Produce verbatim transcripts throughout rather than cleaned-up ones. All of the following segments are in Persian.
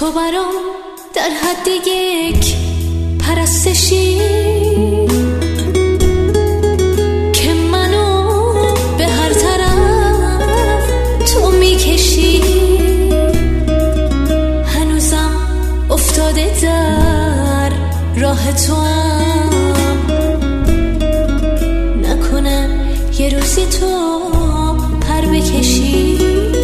تو برام در حد یک پرستشی که منو به هر طرف تو میکشی. هنوزم افتاده در راه تو هم، نکنه یه روزی تو پر بکشی.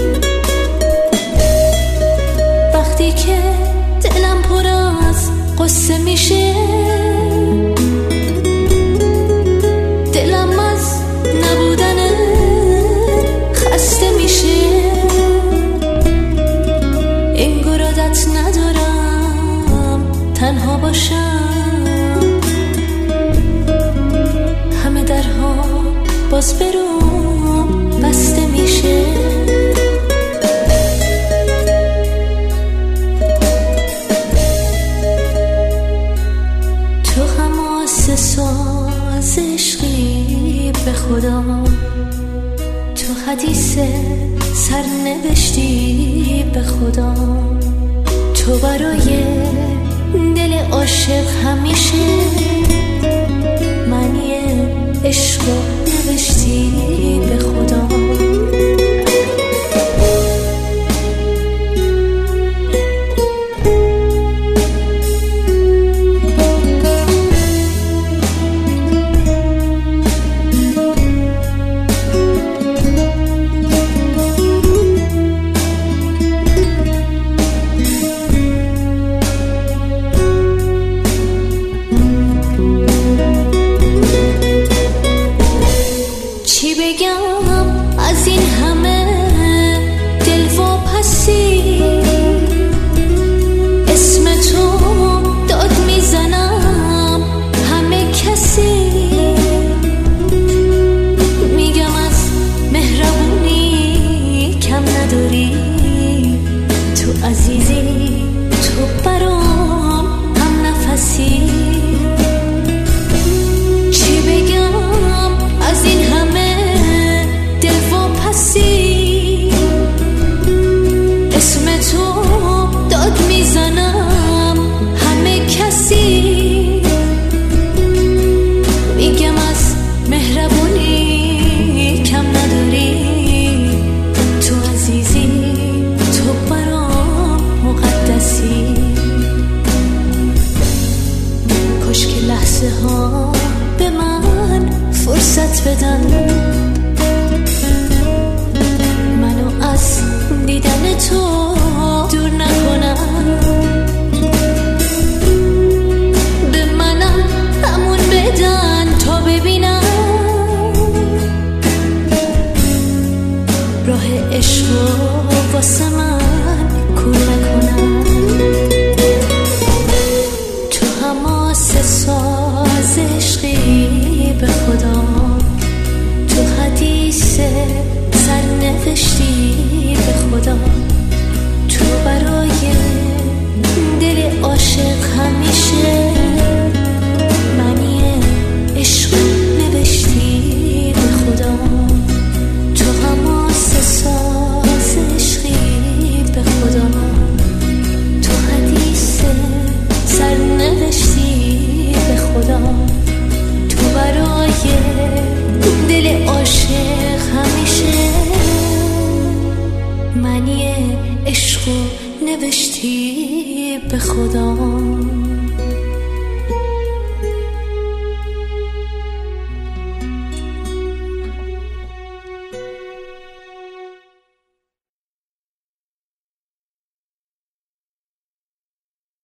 وقتی که دلم پر از قصه میشه، دلم از نبودن خسته میشه. انگار عادت ندارم تنها باشم، همه درها باز برام بسته میشه. ساز عشقی به خدا، تو حدیث سرنوشتی به خدا. تو برای دل عاشق همیشه معنی عشق نوشتی به خدا. از این همه دل واپسی، اسم تو داد میزنم همه کسی. میگم از مهربونی کم نداری، تو عزیزی تو برام هم نفسی. چی بگم از این همه اسم تو داد میزنم همه کسی. میگم از مهربونی کم نداری، تو عزیزی تو برام مقدسی. کاش که لحظه ها به من فرصت بدن، از دیدن تو دور نکنم. به منم همون بدن تا ببینم راه عشق و واسه من کور نکنم. تو حماسه ساز عشقی به خدا، تو حدیث سرنوشتی به خدا. تو برای دل عاشق همیشه معنی عشق نوشتی به خدا. تو حماسه ساز عشقی به خدا، تو حدیث سرنوشتی به خدا. تو برای دل عاشق همیشه معنی عشق نوشتی به خدا.